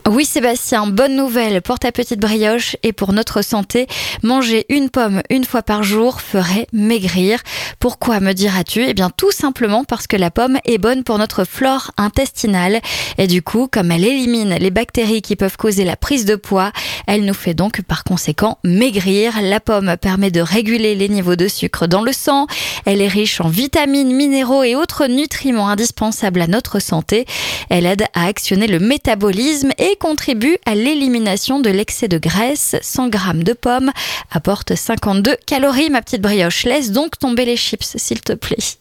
Oui Sébastien, bonne nouvelle pour ta petite brioche et pour notre santé. Manger une pomme une fois par jour ferait maigrir. Pourquoi me diras-tu ? Eh bien tout simplement parce que la pomme est bonne pour notre flore intestinale. Et du coup, comme elle élimine les bactéries qui peuvent causer la prise de poids, elle nous fait donc par conséquent maigrir. La pomme permet de réguler les niveaux de sucre dans le sang. Elle est riche en vitamines, minéraux et autres nutriments indispensables à notre santé. Elle aide à actionner le métabolisme et contribue à l'élimination de l'excès de graisse. 100 g de pommes apportent 52 calories, ma petite brioche. Laisse donc tomber les chips, s'il te plaît.